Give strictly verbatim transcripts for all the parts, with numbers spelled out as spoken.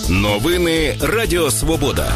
Новини Радіо Свобода.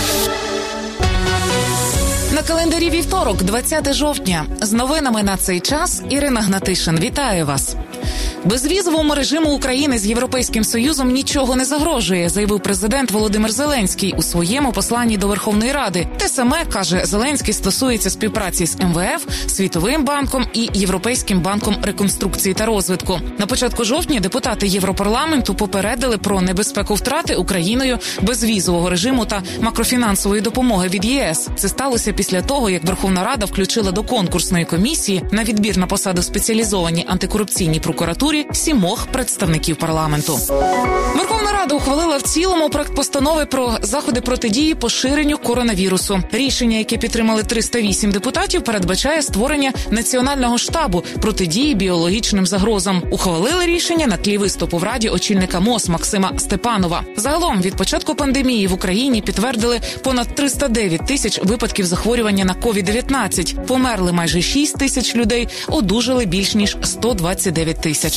На календарі вівторок, двадцяте жовтня. З новинами на цей час Ірина Гнатишин. Вітаю вас. Безвізовому режиму України з Європейським Союзом нічого не загрожує, заявив президент Володимир Зеленський у своєму посланні до Верховної Ради. Те саме, каже Зеленський, стосується співпраці з ем ве еф, Світовим банком і Європейським банком реконструкції та розвитку. На початку жовтня депутати Європарламенту попередили про небезпеку втрати Україною безвізового режиму та макрофінансової допомоги від ЄС. Це сталося після того, як Верховна Рада включила до конкурсної комісії на відбір на посаду спеціалізованій антикорупційній прокуратурі сімох представників парламенту. Верховна Рада ухвалила в цілому проект постанови про заходи протидії поширенню коронавірусу. Рішення, яке підтримали триста вісім депутатів, передбачає створення національного штабу протидії біологічним загрозам. Ухвалили рішення на тлі виступу в Раді очільника МОЗ Максима Степанова. Загалом від початку пандемії в Україні підтвердили понад триста дев'ять тисяч випадків захворювання на ковід дев'ятнадцять. Померли майже шість тисяч людей, одужали більш ніж сто двадцять дев'ять тисяч.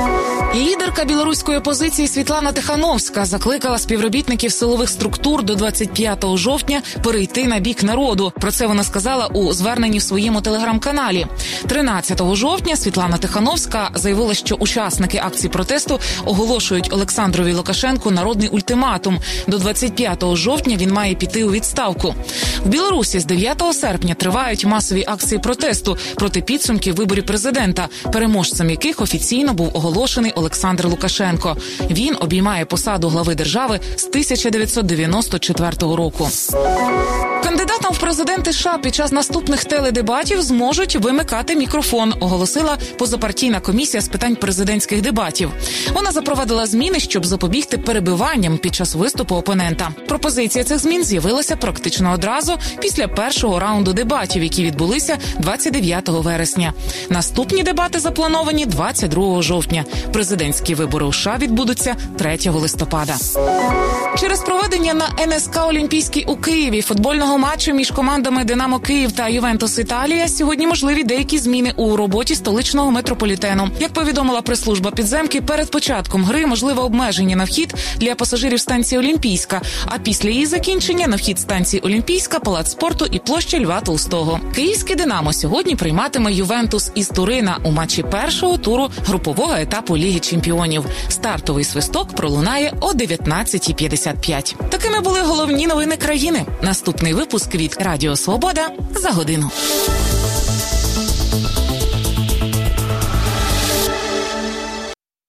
Лідерка білоруської опозиції Світлана Тихановська закликала співробітників силових структур до двадцять п'ятого жовтня перейти на бік народу. Про це вона сказала у зверненні в своєму телеграм-каналі. тринадцятого жовтня Світлана Тихановська заявила, що учасники акції протесту оголошують Олександрові Лукашенку народний ультиматум. До двадцять п'ятого жовтня він має піти у відставку. В Білорусі з дев'ятого серпня тривають масові акції протесту проти підсумків виборів президента, переможцем яких офіційно був оголошений Олександр Лукашенко. Він обіймає посаду глави держави з тисяча дев'ятсот дев'яносто четвертого року. Кандидатам в президенти США під час наступних теледебатів зможуть вимикати мікрофон, оголосила позапартійна комісія з питань президентських дебатів. Вона запровадила зміни, щоб запобігти перебиванням під час виступу опонента. Пропозиція цих змін з'явилася практично одразу після першого раунду дебатів, які відбулися двадцять дев'ятого вересня. Наступні дебати заплановані двадцять другого жовтня. Президентські вибори у США відбудуться третього листопада. Через проведення на ен ес ка Олімпійський у Києві футбольного матчу між командами «Динамо Київ» та «Ювентус Італія» сьогодні можливі деякі зміни у роботі столичного метрополітену. Як повідомила прес-служба підземки, перед початком гри можливе обмеження на вхід для пасажирів станції Олімпійська, а після її закінчення на вхід станції Олімпійська, Палац спорту і площа Льва Толстого. Київське «Динамо» сьогодні прийматиме «Ювентус» із Турина у матчі першого туру групового етапу Ліги чемпіонів. Стартовий свисток пролунає о дев'ятнадцятій п'ятдесят п'ять. Такими були головні новини країни. Наступний випуск від Радіо Свобода за годину.